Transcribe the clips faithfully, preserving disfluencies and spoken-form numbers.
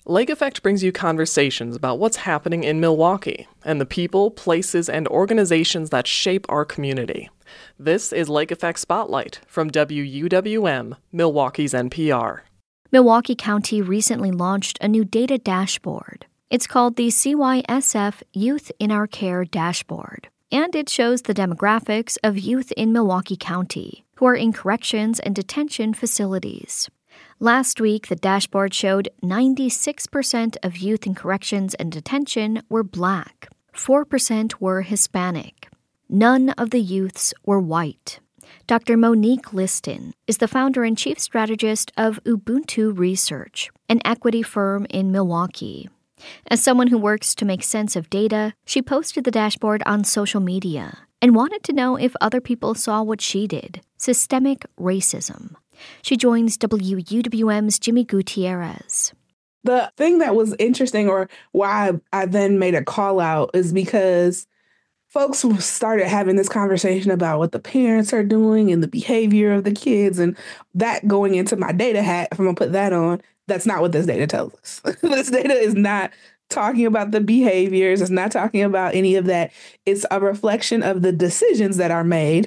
Lake Effect brings you conversations about what's happening in Milwaukee and the people, places, and organizations that shape our community. This is Lake Effect Spotlight from W U W M, Milwaukee's N P R. Milwaukee County recently launched a new data dashboard. It's called the C Y S F Youth in Our Care Dashboard, and it shows the demographics of youth in Milwaukee County who are in corrections and detention facilities. Last week, the dashboard showed ninety-six percent of youth in corrections and detention were Black, four percent were Hispanic. None of the youths were white. Doctor Monique Liston is the founder and chief strategist of Ubuntu Research, an equity firm in Milwaukee. As someone who works to make sense of data, she posted the dashboard on social media and wanted to know if other people saw what she did: systemic racism. She joins W U W M's Jimmy Gutierrez. The thing that was interesting, or why I, I then made a call out, is because folks started having this conversation about what the parents are doing and the behavior of the kids, and that going into my data hat, if I'm going to put that on, that's not what this data tells us. This data is not talking about the behaviors. It's not talking about any of that. It's a reflection of the decisions that are made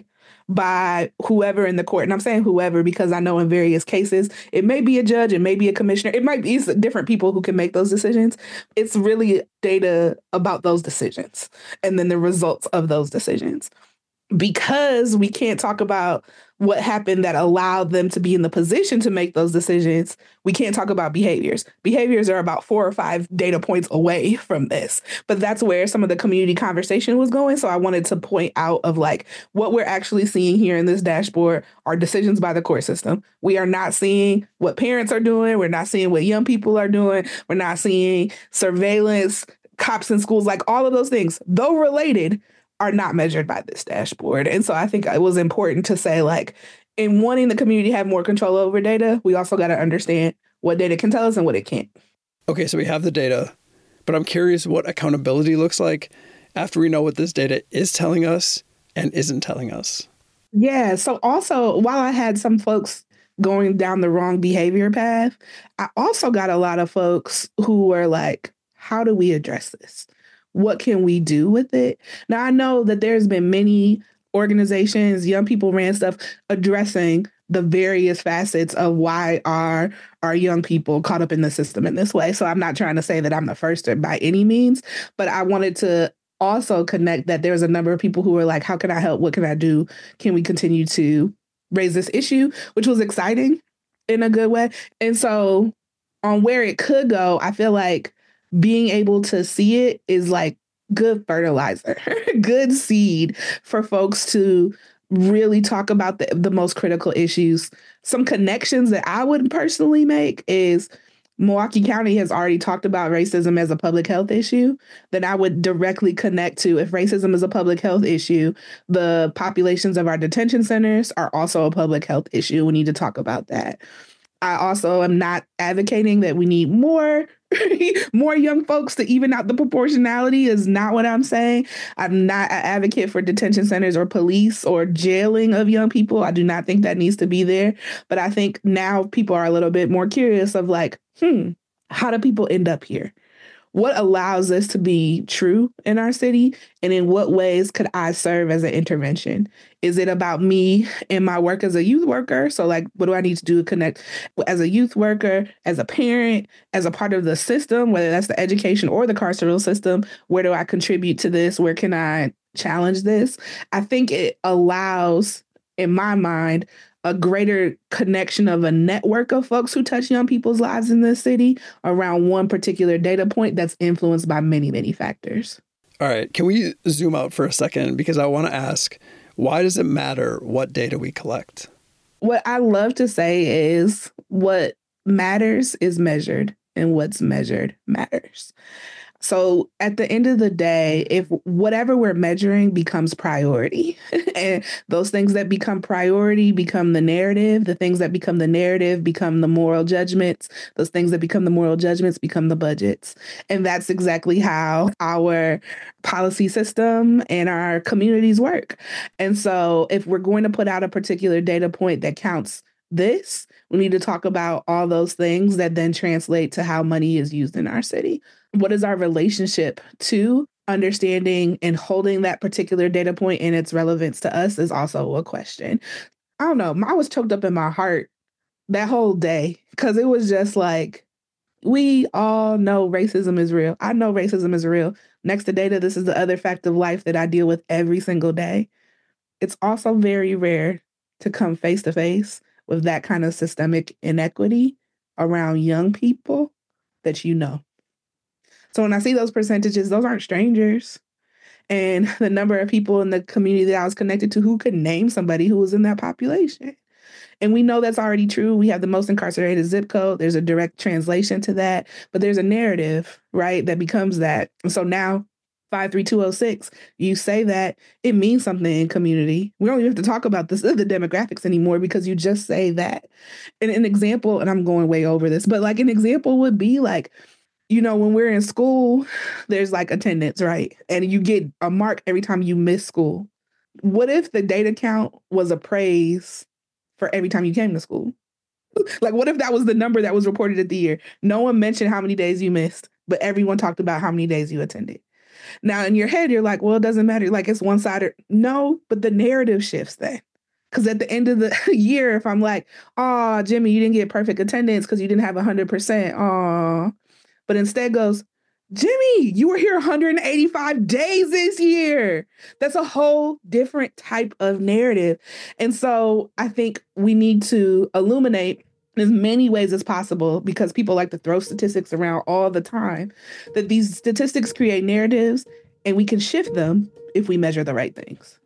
by whoever in the court. And I'm saying whoever because I know in various cases, it may be a judge, it may be a commissioner, it might be different people who can make those decisions. It's really data about those decisions and then the results of those decisions. Because we can't talk about what happened that allowed them to be in the position to make those decisions, we can't talk about behaviors. Behaviors are about four or five data points away from this. But that's where some of the community conversation was going. So I wanted to point out of like what we're actually seeing here in this dashboard are decisions by the court system. We are not seeing what parents are doing. We're not seeing what young people are doing. We're not seeing surveillance, cops in schools, like all of those things, though related, are not measured by this dashboard. And so I think it was important to say, like, in wanting the community to have more control over data, we also got to understand what data can tell us and what it can't. Okay, so we have the data, but I'm curious what accountability looks like after we know what this data is telling us and isn't telling us. Yeah, so also, while I had some folks going down the wrong behavior path, I also got a lot of folks who were like, how do we address this? What can we do with it? Now, I know that there's been many organizations, young people ran stuff addressing the various facets of why are our young people caught up in the system in this way. So I'm not trying to say that I'm the first by any means, but I wanted to also connect that there's a number of people who are like, how can I help? What can I do? Can we continue to raise this issue? Which was exciting in a good way. And so on where it could go, I feel like being able to see it is like good fertilizer, good seed for folks to really talk about the, the most critical issues. Some connections that I would personally make is Milwaukee County has already talked about racism as a public health issue. That I would directly connect to, if racism is a public health issue, the populations of our detention centers are also a public health issue. We need to talk about that. I also am not advocating that we need more, more young folks to even out the proportionality is not what I'm saying. I'm not an advocate for detention centers or police or jailing of young people. I do not think that needs to be there. But I think now people are a little bit more curious of like, hmm, how do people end up here? What allows this to be true in our city? And in what ways could I serve as an intervention? Is it about me and my work as a youth worker? So like, what do I need to do to connect as a youth worker, as a parent, as a part of the system, whether that's the education or the carceral system? Where do I contribute to this? Where can I challenge this? I think it allows, in my mind, a greater connection of a network of folks who touch young people's lives in this city around one particular data point that's influenced by many, many factors. All right. Can we zoom out for a second? Because I want to ask, why does it matter what data we collect? What I love to say is what matters is measured and what's measured matters. So at the end of the day, if whatever we're measuring becomes priority, and those things that become priority become the narrative, the things that become the narrative become the moral judgments, those things that become the moral judgments become the budgets. And that's exactly how our policy system and our communities work. And so if we're going to put out a particular data point that counts this, We need to talk about all those things that then translate to how money is used in our city. What is our relationship to understanding and holding that particular data point and its relevance to us is also a question. I don't know. I was choked up in my heart that whole day because it was just like, we all know racism is real. I know racism is real. Next to data, this is the other fact of life that I deal with every single day. It's also very rare to come face to face with that kind of systemic inequity around young people that you know. So when I see those percentages, those aren't strangers. And the number of people in the community that I was connected to who could name somebody who was in that population. And we know that's already true. We have the most incarcerated zip code. There's a direct translation to that. But there's a narrative, right, that becomes that. And so now, five three two oh six, you say that, it means something in community. We don't even have to talk about this, the demographics anymore because you just say that. And an example, and I'm going way over this, but like an example would be like, you know, when we're in school, there's like attendance, right? And you get a mark every time you miss school. What if the data count was a praise for every time you came to school? Like, what if that was the number that was reported at the year? No one mentioned how many days you missed, but everyone talked about how many days you attended. Now, in your head, you're like, well, it doesn't matter. Like, it's one-sided. No, but the narrative shifts then. Because at the end of the year, if I'm like, oh, Jimmy, you didn't get perfect attendance because you didn't have one hundred percent. Oh, but instead goes, Jimmy, you were here one hundred eighty-five days this year. That's a whole different type of narrative. And so I think we need to illuminate in as many ways as possible, because people like to throw statistics around all the time, that these statistics create narratives and we can shift them if we measure the right things.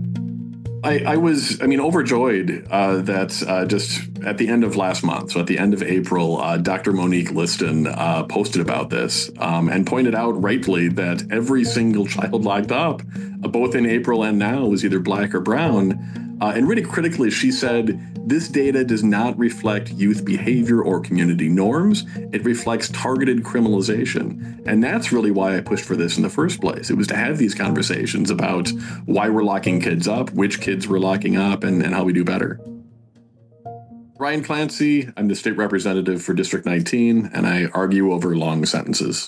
I, I was, I mean, overjoyed uh, that uh, just at the end of last month, so at the end of April, uh, Doctor Monique Liston uh, posted about this um, and pointed out rightly that every single child locked up, uh, both in April and now, was either Black or brown. Uh, and really critically, she said, this data does not reflect youth behavior or community norms. It reflects targeted criminalization. And that's really why I pushed for this in the first place. It was to have these conversations about why we're locking kids up, which kids we're locking up, and, and how we do better. Ryan Clancy, I'm the state representative for District nineteen, and I argue over long sentences.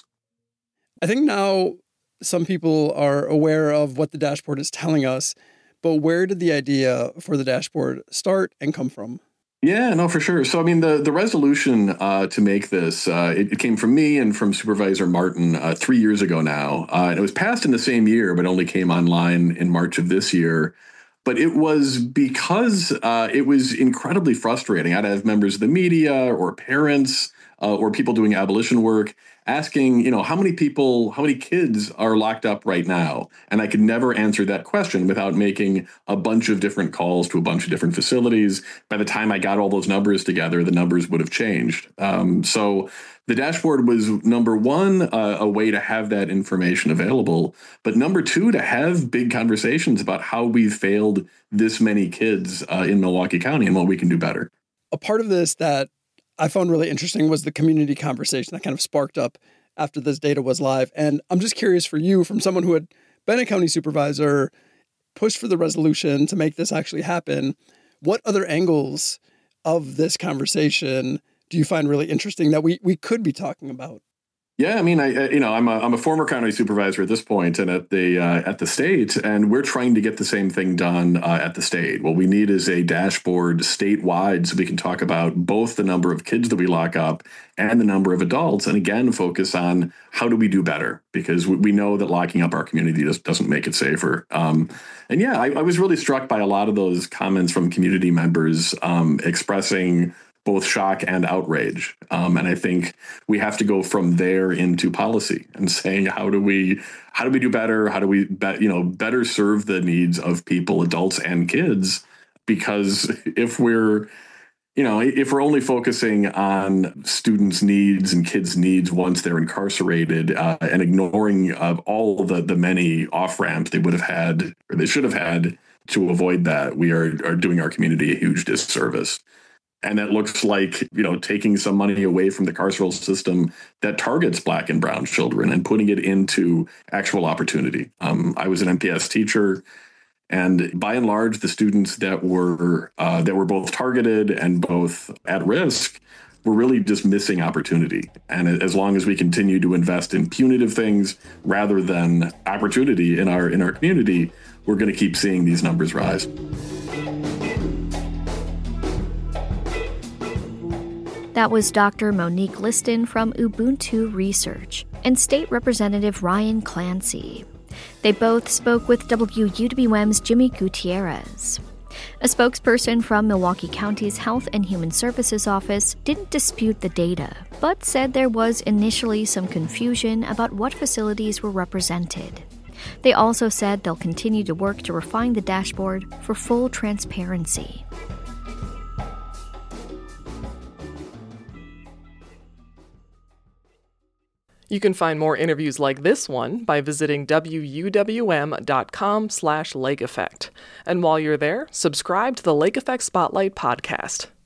I think now some people are aware of what the dashboard is telling us. But where did the idea for the dashboard start and come from? Yeah, no, for sure. So, I mean, the, the resolution uh, to make this, uh, it, it came from me and from Supervisor Martin uh, three years ago now. Uh, and it was passed in the same year, but only came online in March of this year. But it was because uh, it was incredibly frustrating. I'd have members of the media or parents uh, or people doing abolition work asking, you know, how many people, how many kids are locked up right now? And I could never answer that question without making a bunch of different calls to a bunch of different facilities. By the time I got all those numbers together, the numbers would have changed. Um, so the dashboard was, number one, uh, a way to have that information available. But number two, to have big conversations about how we've failed this many kids uh, in Milwaukee County and what we can do better. A part of this that I found really interesting was the community conversation that kind of sparked up after this data was live. And I'm just curious for you, from someone who had been a county supervisor, pushed for the resolution to make this actually happen, what other angles of this conversation do you find really interesting that we, we could be talking about? Yeah, I mean, I you know, I'm a I'm a former county supervisor at this point, and at the uh, at the state, and we're trying to get the same thing done uh, at the state. What we need is a dashboard statewide, so we can talk about both the number of kids that we lock up and the number of adults, and again, focus on how do we do better, because we, we know that locking up our community just doesn't make it safer. Um, and yeah, I, I was really struck by a lot of those comments from community members um, expressing both shock and outrage. Um, and I think we have to go from there into policy and saying, how do we how do we do better? How do we be, you know, better serve the needs of people, adults and kids? Because if we're, you know, if we're only focusing on students' needs and kids' needs once they're incarcerated uh, and ignoring uh, all the, the many off-ramps they would have had or they should have had to avoid that, we are, are doing our community a huge disservice. And that looks like, you know, taking some money away from the carceral system that targets Black and brown children and putting it into actual opportunity. Um, I was an M P S teacher And by and large, the students that were uh, that were both targeted and both at risk were really just missing opportunity. And as long as we continue to invest in punitive things rather than opportunity in our in our community, we're going to keep seeing these numbers rise. That was Doctor Monique Liston from Ubuntu Research and State Representative Ryan Clancy. They both spoke with W U W M's Jimmy Gutierrez. A spokesperson from Milwaukee County's Health and Human Services Office didn't dispute the data, but said there was initially some confusion about what facilities were represented. They also said they'll continue to work to refine the dashboard for full transparency. You can find more interviews like this one by visiting W U W M dot com slash Lake Effect. And while you're there, subscribe to the Lake Effect Spotlight podcast.